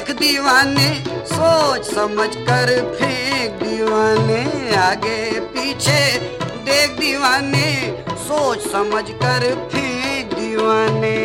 देख दीवाने, सोच समझ कर फेंक दीवाने। आगे पीछे देख दीवाने, सोच समझ कर फेंक दीवाने।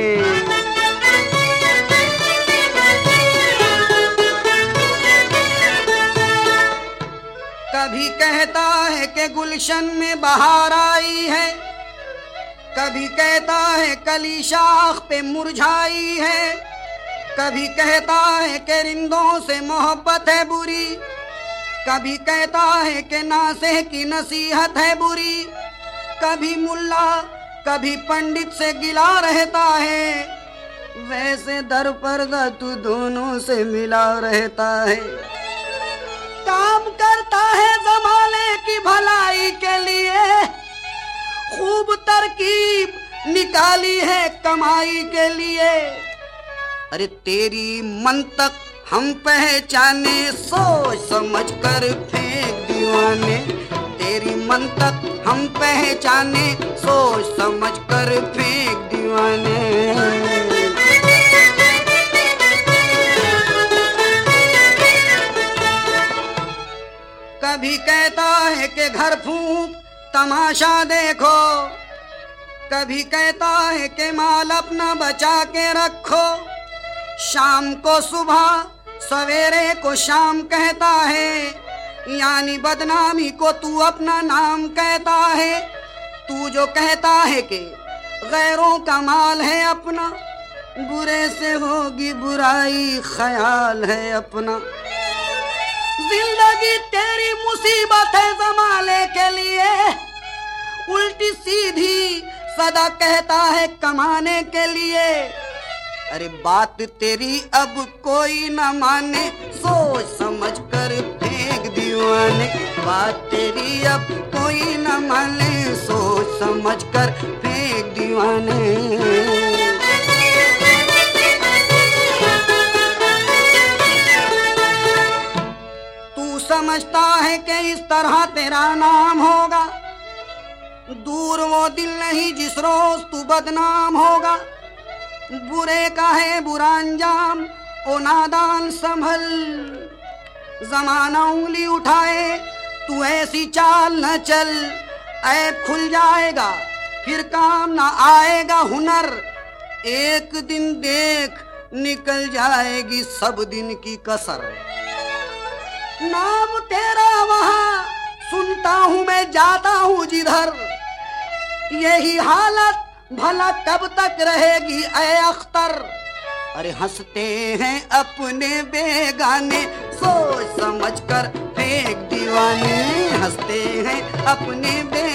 कभी कहता है कि गुलशन में बहार आई है, कभी कहता है कली शाख पे मुरझाई है, कभी कहता है कि रिंदों से मोहब्बत है बुरी, कभी कहता है कि नासे की नसीहत है बुरी। कभी मुल्ला कभी पंडित से गिला रहता है, वैसे दर पर्दा तू दोनों से मिला रहता है। काम करता है ज़माने की भलाई के लिए, खूब तरकीब निकाली है कमाई के लिए। अरे तेरी मंतक हम पहचाने, सोच समझ कर फेंक दीवाने। तेरी मंतक हम पहचाने, सोच समझ कर फेंक दीवाने। कभी कहता है कि घर फूंक तमाशा देखो, कभी कहता है कि माल अपना बचा के रखो। शाम को सुबह सवेरे को शाम कहता है, यानी बदनामी को तू अपना नाम कहता है। तू जो कहता है कि गैरों का माल है अपना, बुरे से होगी बुराई ख्याल है अपना। जिंदगी तेरी मुसीबत है ज़माने के लिए, उल्टी सीधी सदा कहता है कमाने के लिए। अरे बात तेरी अब कोई न माने, सोच समझ कर फेंक दीवाने। बात तेरी अब कोई न माने, सोच समझ कर फेंक दीवाने। समझता है कि इस तरह तेरा नाम होगा, दूर वो दिन नहीं जिस रोज तू बदनाम होगा। बुरे का है बुरा अंजाम, ओ नादान संभल, जमाना उंगली उठाए तू ऐसी चाल न चल। ऐब खुल जाएगा फिर काम ना आएगा हुनर, एक दिन देख निकल जाएगी सब दिन की कसर। नाम तेरा वहाँ सुनता हूँ मैं जाता हूँ जिधर, यही हालत भला कब तक रहेगी ऐ अख्तर। अरे हंसते हैं अपने बेगाने, सोच समझ कर फेंक दीवाने। हंसते हैं अपने